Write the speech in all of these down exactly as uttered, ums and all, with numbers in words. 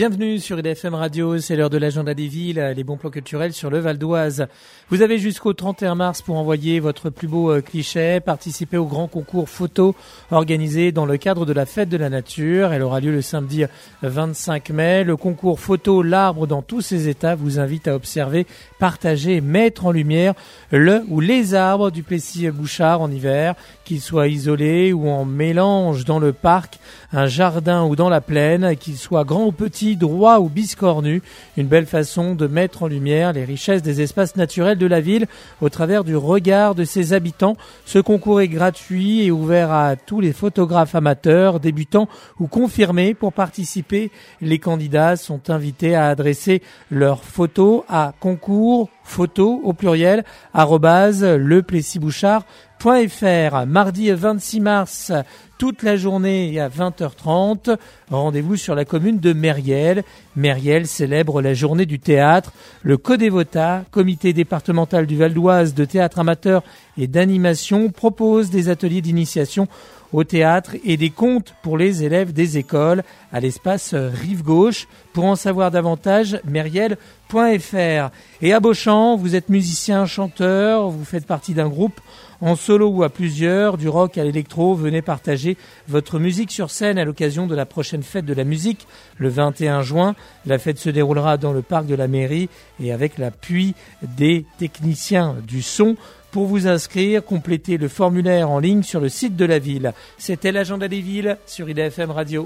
Bienvenue sur I D F M Radio, c'est l'heure de l'agenda des villes, les bons plans culturels sur le Val d'Oise. Vous avez jusqu'au trente et un mars pour envoyer votre plus beau cliché, participer au grand concours photo organisé dans le cadre de la fête de la nature. Elle aura lieu le samedi vingt-cinq mai. Le concours photo L'arbre dans tous ses états vous invite à observer, partager et mettre en lumière le ou les arbres du Plessis-Bouchard en hiver, qu'ils soient isolés ou en mélange dans le parc, un jardin ou dans la plaine, qu'ils soient grands ou petits, droits ou biscornus. Une belle façon de mettre en lumière les richesses des espaces naturels de la ville au travers du regard de ses habitants. Ce concours est gratuit et ouvert à tous les photographes amateurs, débutants ou confirmés. Pour participer, les candidats sont invités à adresser leurs photos à concours photo au pluriel arobase leplessisbouchard point f r. Mardi vingt-six mars, toute la journée à vingt heures trente, rendez-vous sur la commune de Mériel. Mériel célèbre la journée du théâtre. Le Codevota, comité départemental du Val d'Oise de théâtre amateur et d'animation, propose des ateliers d'initiation au théâtre et des contes pour les élèves des écoles à l'espace Rive Gauche. Pour en savoir davantage, mériel point f r. Et à Beauchamp, vous êtes musicien, chanteur, vous faites partie d'un groupe en solo ou à plusieurs, du rock à l'électro, venez partager votre musique sur scène à l'occasion de la prochaine fête de la musique, le vingt et un juin. La fête se déroulera dans le parc de la mairie et avec l'appui des techniciens du son. Pour vous inscrire, complétez le formulaire en ligne sur le site de la ville. C'était l'agenda des villes sur I D F M Radio.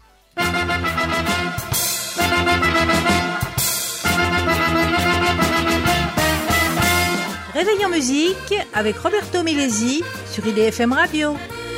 Réveil en musique avec Roberto Milesi sur I D F M Radio.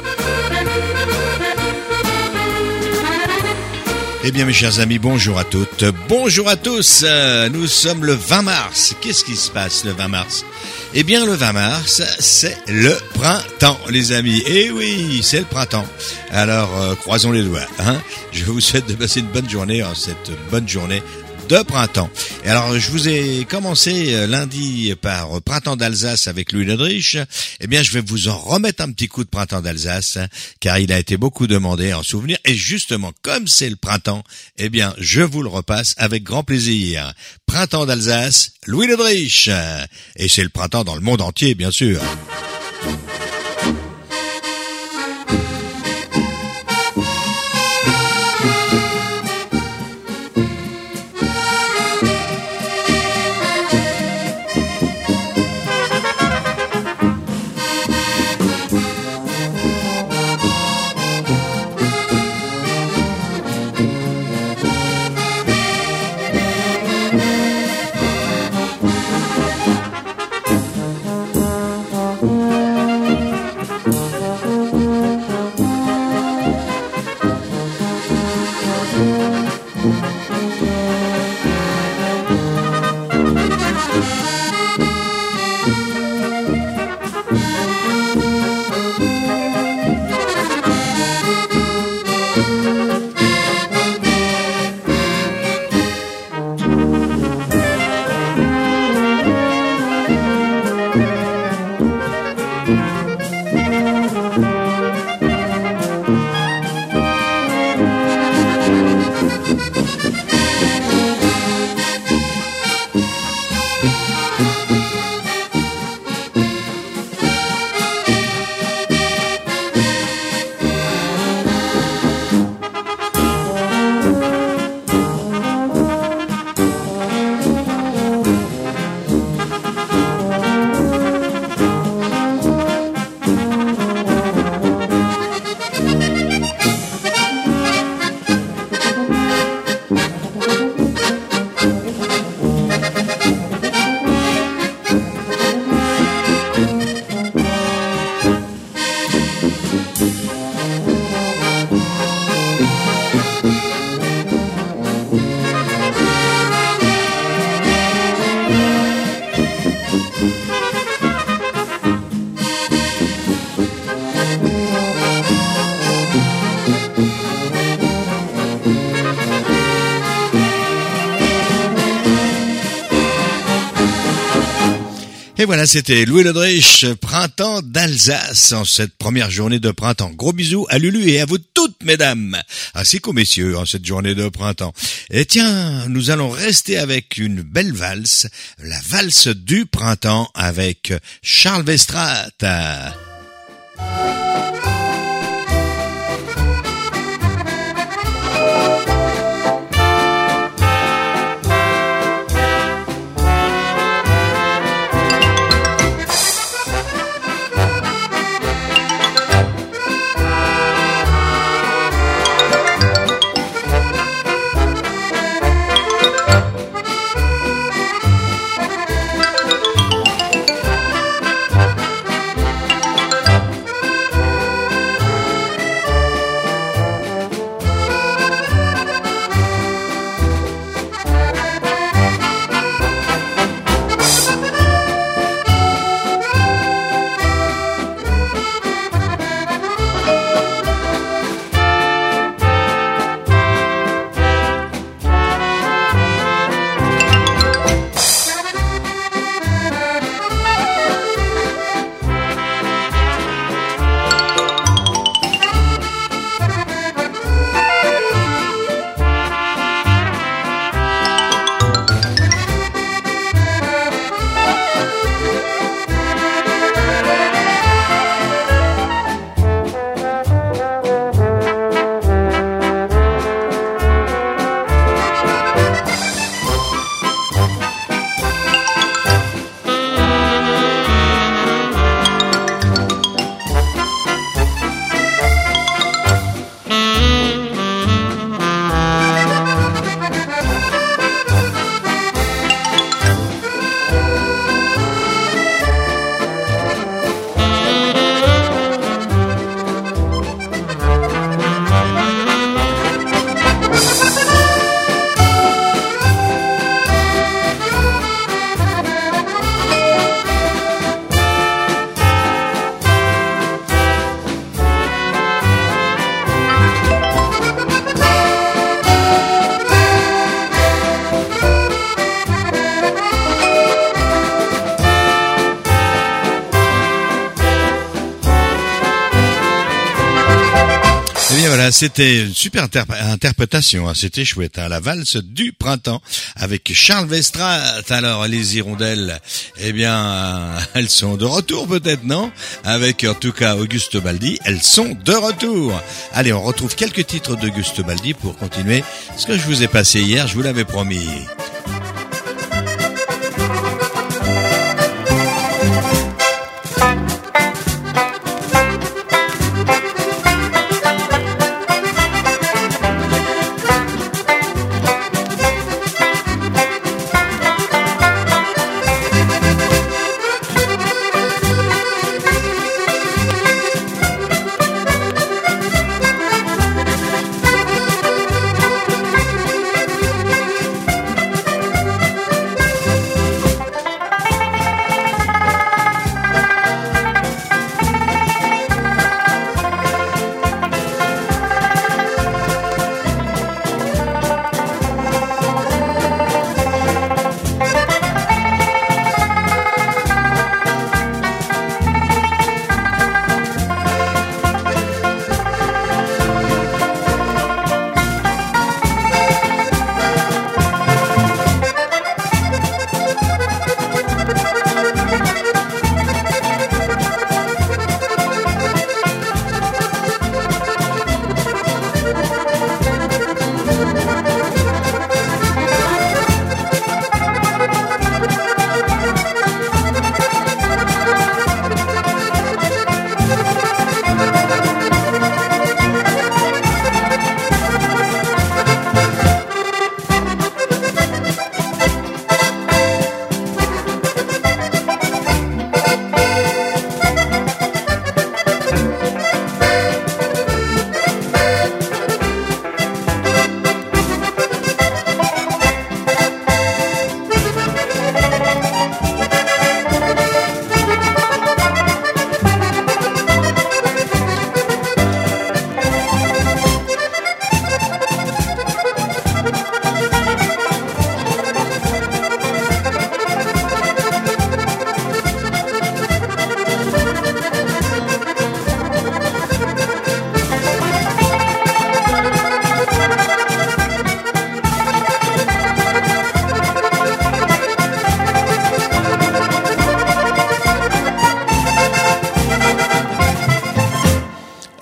Eh bien mes chers amis, bonjour à toutes, bonjour à tous. Nous sommes le vingt mars. Qu'est-ce qui se passe le vingt mars ? Eh bien le vingt mars, c'est le printemps les amis. Eh oui, c'est le printemps. Alors euh, croisons les doigts. Hein. Je vous souhaite de passer une bonne journée, hein, cette bonne journée de printemps. Et alors, je vous ai commencé lundi par Printemps d'Alsace avec Louis Ledrich. Eh bien, je vais vous en remettre un petit coup de Printemps d'Alsace, car il a été beaucoup demandé en souvenir. Et justement, comme c'est le printemps, eh bien, je vous le repasse avec grand plaisir. Printemps d'Alsace, Louis Ledrich. Et c'est le printemps dans le monde entier, bien sûr. Et voilà, c'était Louis Ledrich, Printemps d'Alsace, en cette première journée de printemps. Gros bisous à Lulu et à vous toutes, mesdames, ainsi qu'aux messieurs, en cette journée de printemps. Et tiens, nous allons rester avec une belle valse, la valse du printemps avec Charles Westrate. C'était une super interp- interprétation, hein. C'était chouette, hein. La valse du printemps avec Charles Westrate. Alors les hirondelles, eh bien, elles sont de retour peut-être, non? Avec en tout cas Auguste Baldi, elles sont de retour. Allez, on retrouve quelques titres d'Auguste Baldi pour continuer ce que je vous ai passé hier, je vous l'avais promis.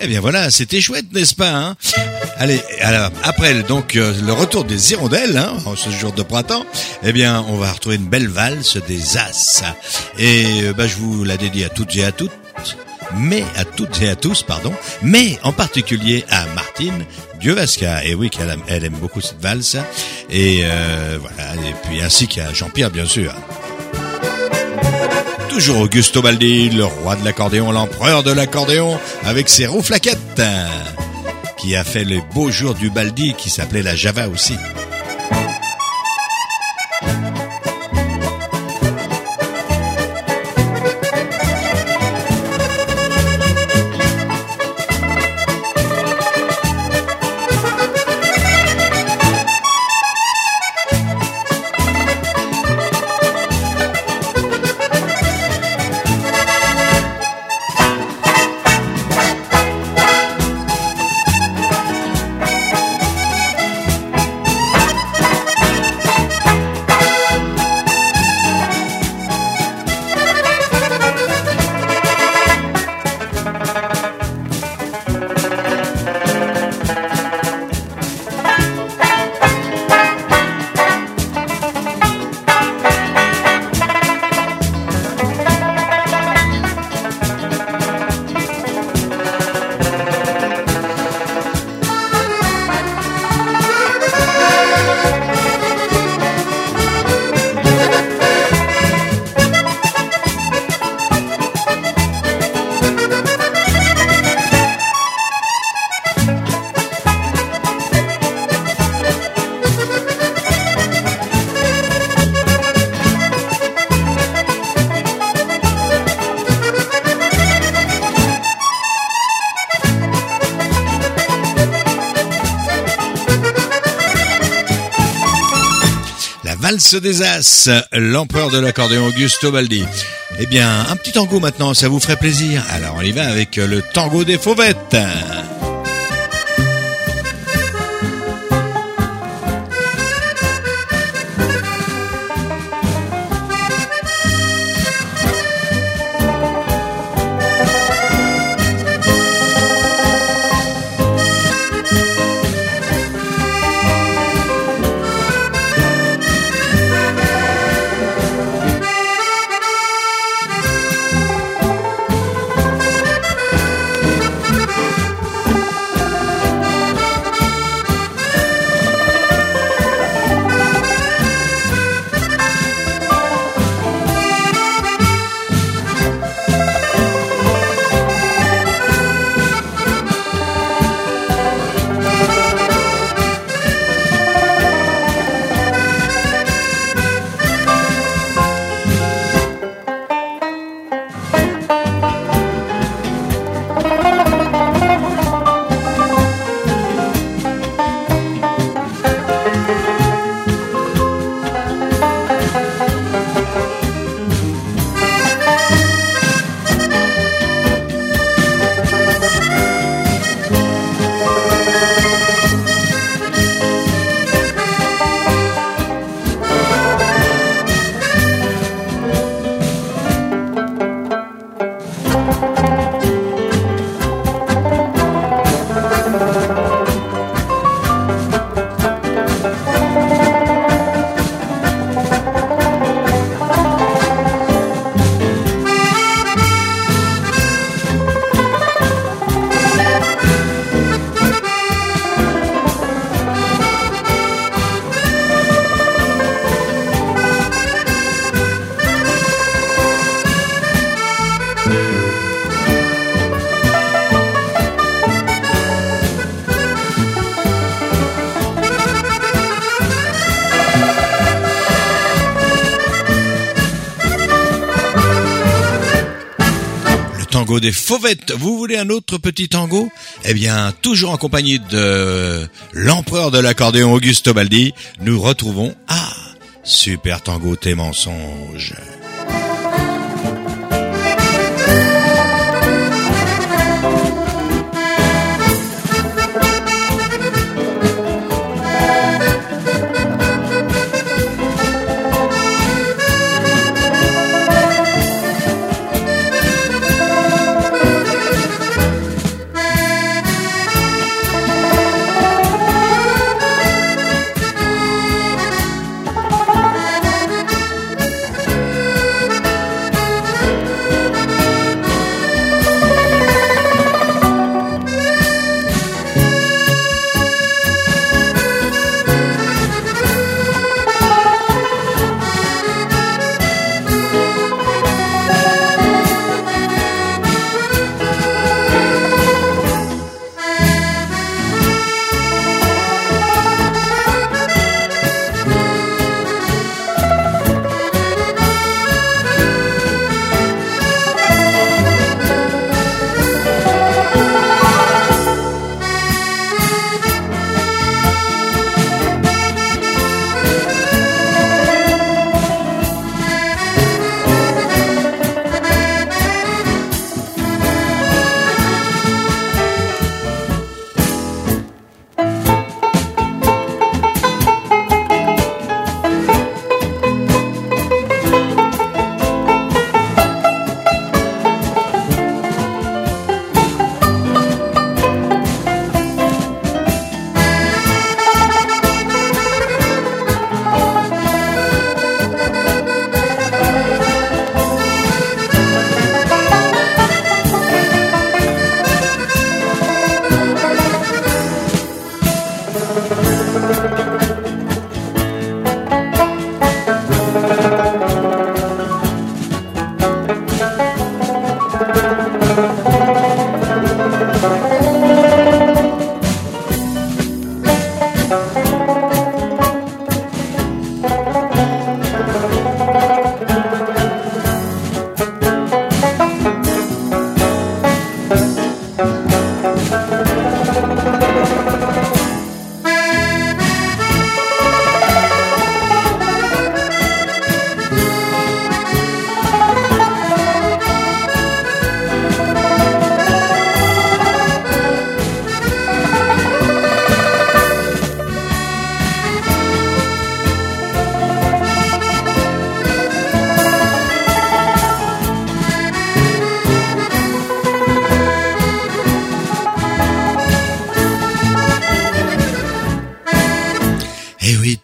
Eh bien voilà, c'était chouette, n'est-ce pas, hein? Allez, alors, après donc euh, le retour des hirondelles, hein, en ce jour de printemps, eh bien, on va retrouver une belle valse des As. Et euh, bah, je vous la dédie à toutes et à toutes, mais à toutes et à tous, pardon, mais en particulier à Martine Dievasca. Et oui, qu'elle aime, elle aime beaucoup cette valse. Et euh, voilà, et puis ainsi qu'à Jean-Pierre, bien sûr. Toujours Augusto Baldi, le roi de l'accordéon, l'empereur de l'accordéon, avec ses rouflaquettes, qui a fait les beaux jours du Baldi, qui s'appelait la Java aussi. Valse des As, l'empereur de l'accordéon Augusto Baldi. Eh bien, un petit tango maintenant, ça vous ferait plaisir. Alors on y va avec le tango des fauvettes. Tango des fauvettes. Vous voulez un autre petit tango? Eh bien, toujours en compagnie de l'empereur de l'accordéon Augusto Baldi, nous retrouvons Ah, super tango tes mensonges.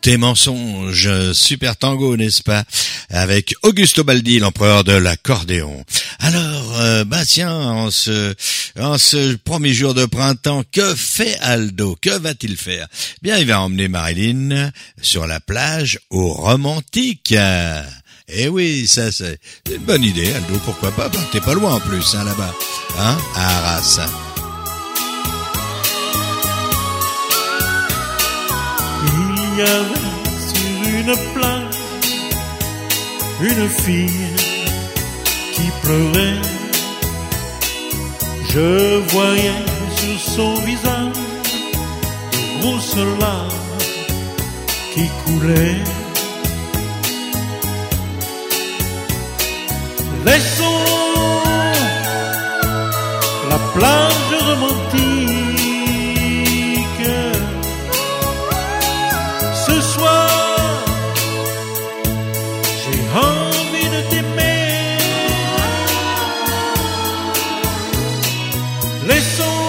tes mensonges, super tango, n'est-ce pas, avec Augusto Baldi, l'empereur de l'accordéon. Alors, euh, bah tiens, en ce, en ce premier jour de printemps, que fait Aldo? Que va-t-il faire? Bien, il va emmener Marilyn sur la plage au Romantique. Eh oui, ça c'est une bonne idée, Aldo, pourquoi pas? Bah, t'es pas loin en plus, hein, là-bas, hein, à Arras. Il y avait sur une plage une fille qui pleurait. Je voyais sur son visage de grosses larmes qui coulaient. Laissons la plage romantique. Ce soir, j'ai envie de t'aimer. Laissons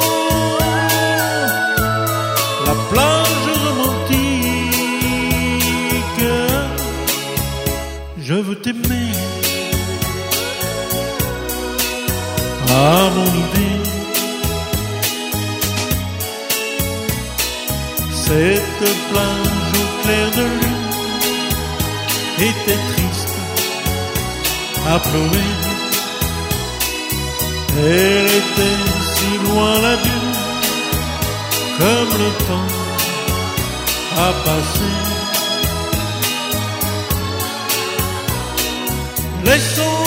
la plage romantique. Je veux t'aimer. À mon idée, cette plage au clair de lune était triste à pleurer. Elle était si loin la dune, comme le temps a passé. Laissons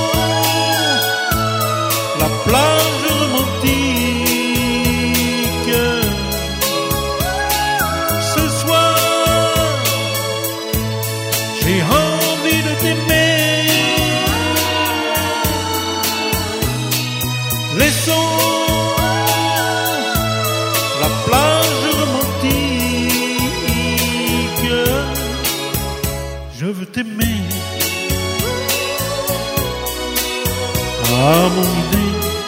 la plage romantique. Ce soir, j'ai envie de t'aimer. Laissons la plage romantique. Je veux t'aimer. À mon idée.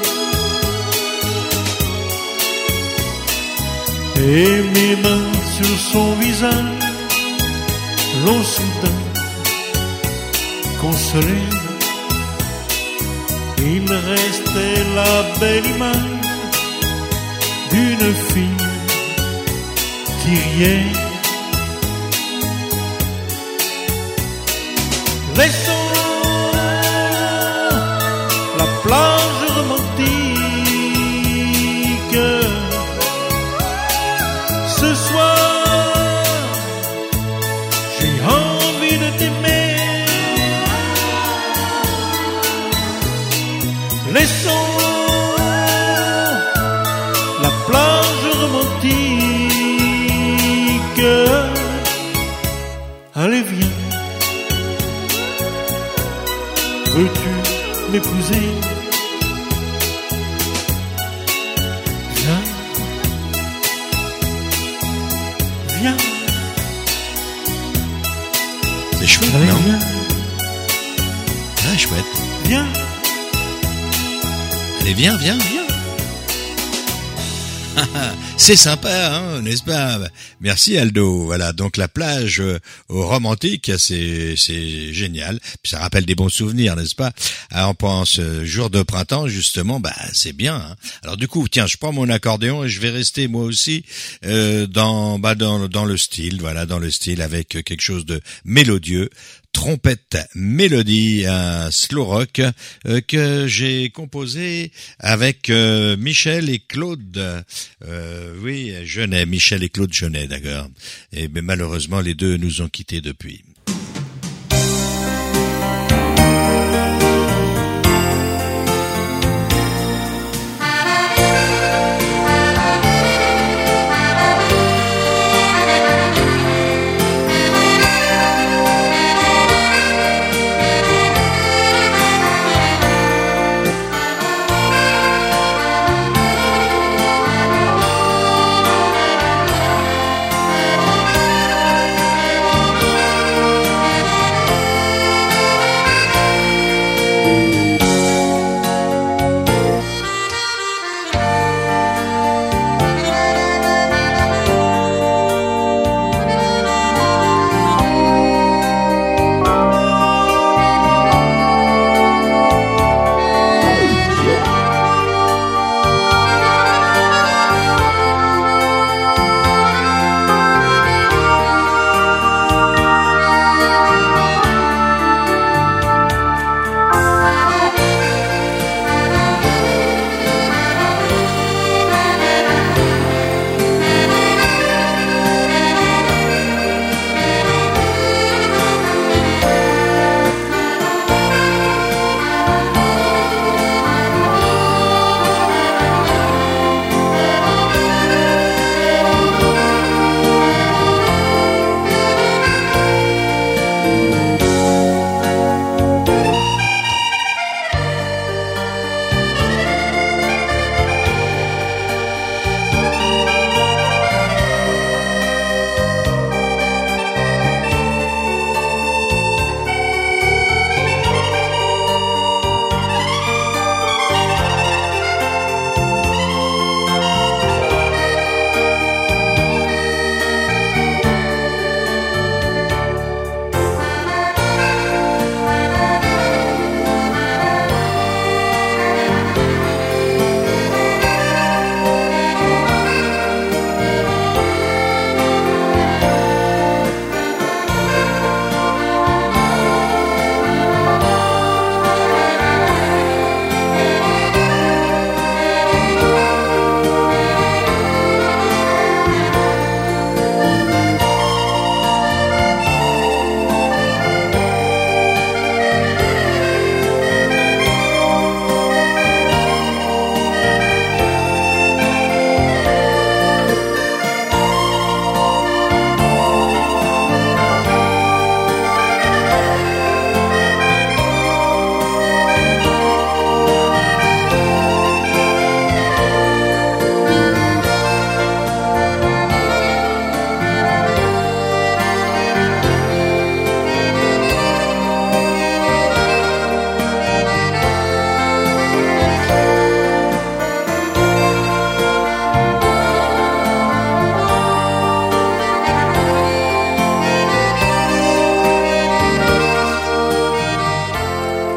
Et mes mains sur son visage l'ont soudain consolé. Il restait la belle image d'une fille qui riait. Laissons la plage romantique. Ce soir, j'ai envie de t'aimer. Laissons la plage romantique. Allez, viens. Veux-tu m'épouser? Viens. Viens. C'est chouette, Allez, non? viens. Ah, chouette. Viens. Allez, viens, viens, viens. C'est sympa, hein, n'est-ce pas? Merci Aldo. Voilà, donc la plage euh, au Romantique, c'est c'est génial. Puis ça rappelle des bons souvenirs, n'est-ce pas? Alors, on pense euh, jour de printemps, justement, bah c'est bien. Hein. Alors du coup, tiens, je prends mon accordéon et je vais rester moi aussi euh, dans bah dans dans le style, voilà, dans le style avec quelque chose de mélodieux. Trompette Mélodie, un slow rock euh, que j'ai composé avec euh, Michel et Claude. Euh, oui, Genet, Michel et Claude Genet, d'accord. Et mais malheureusement, les deux nous ont quittés depuis. Laissons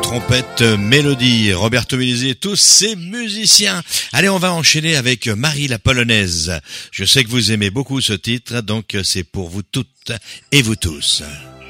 trompette, mélodie, Roberto Milesi et tous ses musiciens. Allez, on va enchaîner avec Marie la Polonaise. Je sais que vous aimez beaucoup ce titre, donc c'est pour vous toutes et vous tous.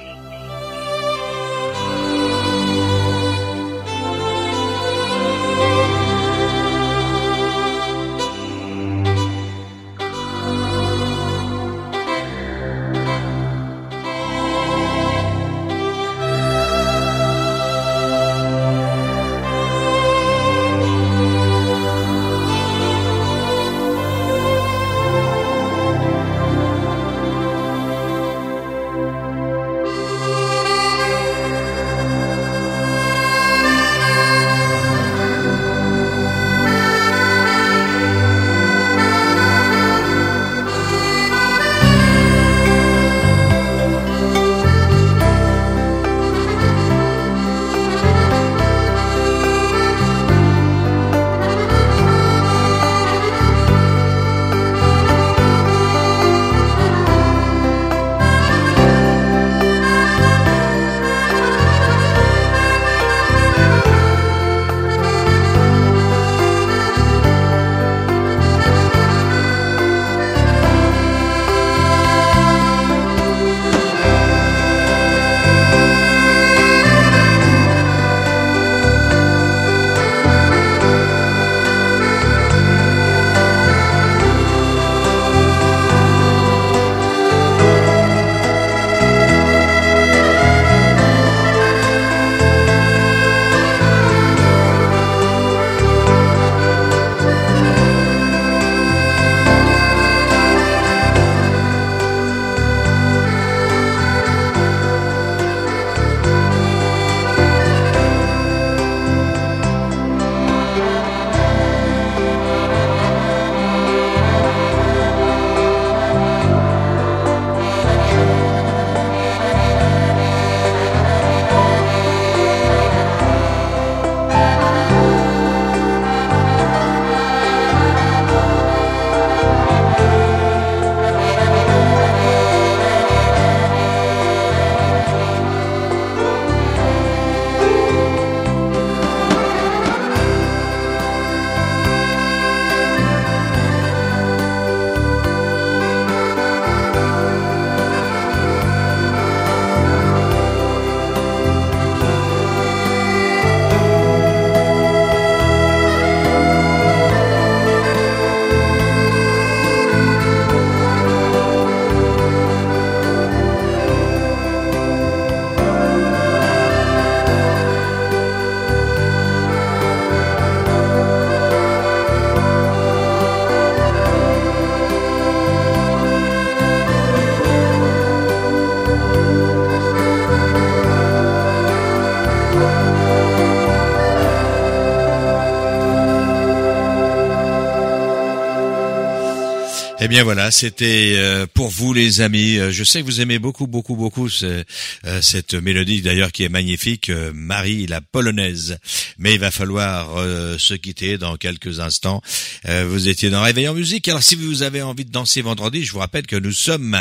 Eh bien voilà, c'était euh, pour vous les amis. Je sais que vous aimez beaucoup, beaucoup, beaucoup ce, euh, cette mélodie d'ailleurs qui est magnifique, euh, Marie la Polonaise. Mais il va falloir euh, se quitter dans quelques instants. Euh, vous étiez dans Réveil en musique. Alors si vous avez envie de danser vendredi, je vous rappelle que nous sommes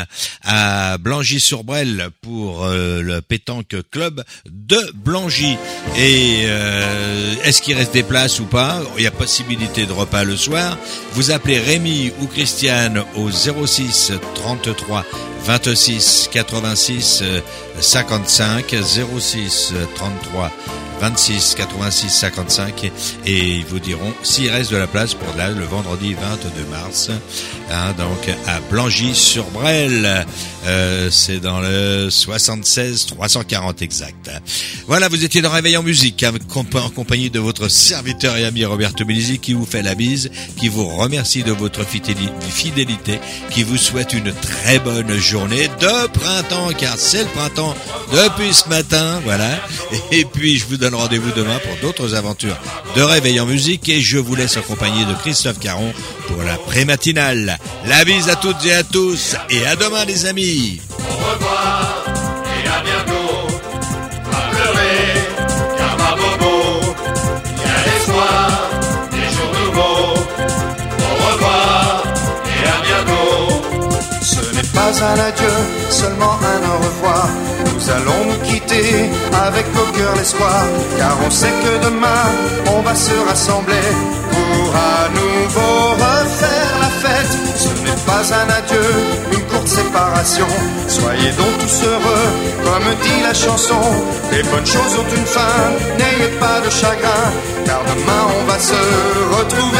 à Blangy-sur-Brel pour euh, le Pétanque Club de Blangy. Et euh, est-ce qu'il reste des places ou pas? Il y a possibilité de repas le soir. Vous appelez Rémi ou Christiane au zéro six trente-trois vingt-six quatre-vingt-six cinquante-cinq zéro six trente-trois vingt-six quatre-vingt-six cinquante-cinq et, et ils vous diront s'il reste de la place pour là le vendredi vingt-deux mars, hein, donc à Blangy-sur-Brel. Euh, c'est dans le soixante-seize trois cent quarante exact. Voilà, vous étiez dans Réveil en musique en compagnie de votre serviteur et ami Roberto Milesi qui vous fait la bise, qui vous remercie de votre fidélité, qui vous souhaite une très bonne journée de printemps, car c'est le printemps depuis ce matin, voilà. Et puis je vous donne rendez-vous demain pour d'autres aventures de Réveil en musique et je vous laisse en compagnie de Christophe Caron pour la pré-matinale. La bise à toutes et à tous et à demain les amis. Au revoir et à bientôt. Pas pleurer, car ma bobo, il y a l'espoir des jours nouveaux. Au revoir et à bientôt. Ce n'est pas un adieu, seulement un au revoir. nous allons nous quitter avec au cœur l'espoir, car on sait que demain on va se rassembler pour à nouveau refaire la fête. Ce n'est pas un adieu, une courte séparation. Soyez donc tous heureux, comme dit la chanson. Les bonnes choses ont une fin, n'ayez pas de chagrin, car demain on va se retrouver.